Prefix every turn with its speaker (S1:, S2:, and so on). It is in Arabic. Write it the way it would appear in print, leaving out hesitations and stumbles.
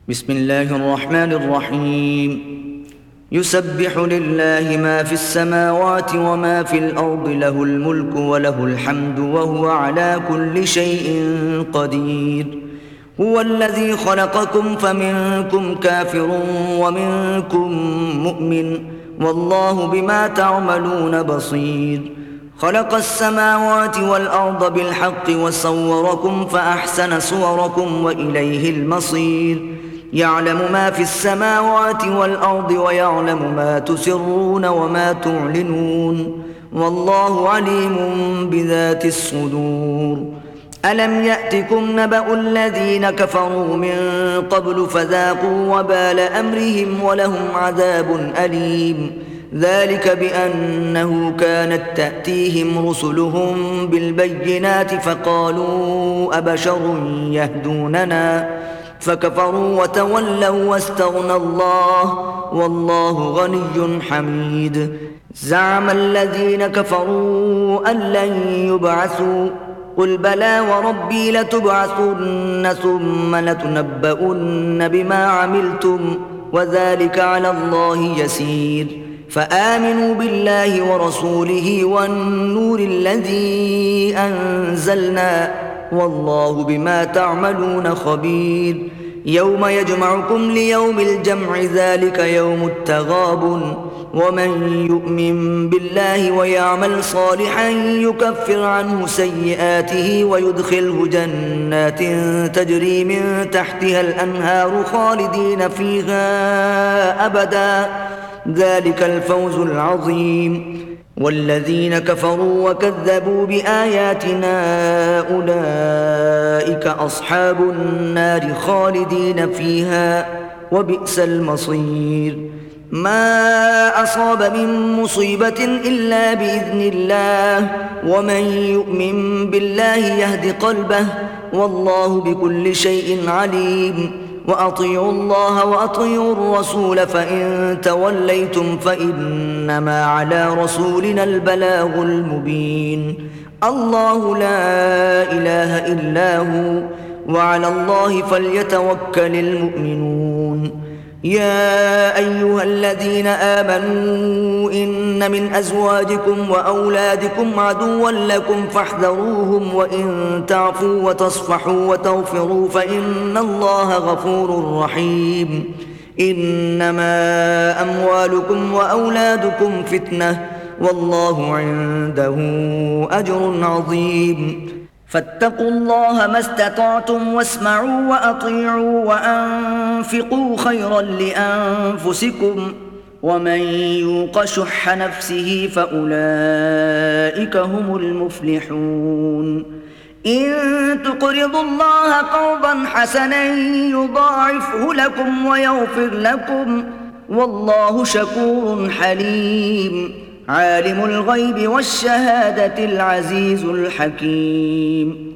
S1: بسم الله الرحمن الرحيم. يسبح لله ما في السماوات وما في الأرض، له الملك وله الحمد وهو على كل شيء قدير. هو الذي خلقكم فمنكم كافر ومنكم مؤمن، والله بما تعملون بصير. خلق السماوات والأرض بالحق وصوركم فأحسن صوركم وإليه المصير. يعلم ما في السماوات والأرض ويعلم ما تسرون وما تعلنون، والله عليم بذات الصدور. ألم يأتكم نبأ الذين كفروا من قبل فذاقوا وبال أمرهم ولهم عذاب أليم. ذلك بأنه كانت تأتيهم رسلهم بالبينات فقالوا أبشر يهدوننا فكفروا وتولوا واستغنى الله، والله غني حميد. زعم الذين كفروا أن لن يبعثوا، قل بلى وربي لتبعثن ثم لتنبؤن بما عملتم وذلك على الله يسير. فآمنوا بالله ورسوله والنور الذي أنزلنا، والله بما تعملون خبير. يوم يجمعكم ليوم الجمع، ذلك يوم التغابن. ومن يؤمن بالله ويعمل صالحا يكفر عنه سيئاته ويدخله جنات تجري من تحتها الأنهار خالدين فيها أبدا، ذلك الفوز العظيم. والذين كفروا وكذبوا بآياتنا أولئك أصحاب النار خالدين فيها، وبئس المصير. ما أصاب من مصيبة إلا بإذن الله، ومن يؤمن بالله يهد قلبه، والله بكل شيء عليم. وأطيعوا الله وأطيعوا الرسول، فإن توليتم فإنما على رسولنا البلاغ المبين. الله لا إله إلا هو، وعلى الله فليتوكل المؤمنون. يا أيها الذين آمنوا إن من أزواجكم وأولادكم عدوا لكم فاحذروهم، وإن تعفوا وتصفحوا وتغفروا فإن الله غفور رحيم. إنما أموالكم وأولادكم فتنة، والله عنده أجر عظيم. فاتقوا الله ما استطعتم واسمعوا وأطيعوا وأنفقوا خيرا لأنفسكم، ومن يوق شح نفسه فأولئك هم المفلحون. إن تقرضوا الله قرضا حسنا يضاعفه لكم ويغفر لكم، والله شكور حليم. عالم الغيب والشهادة العزيز الحكيم.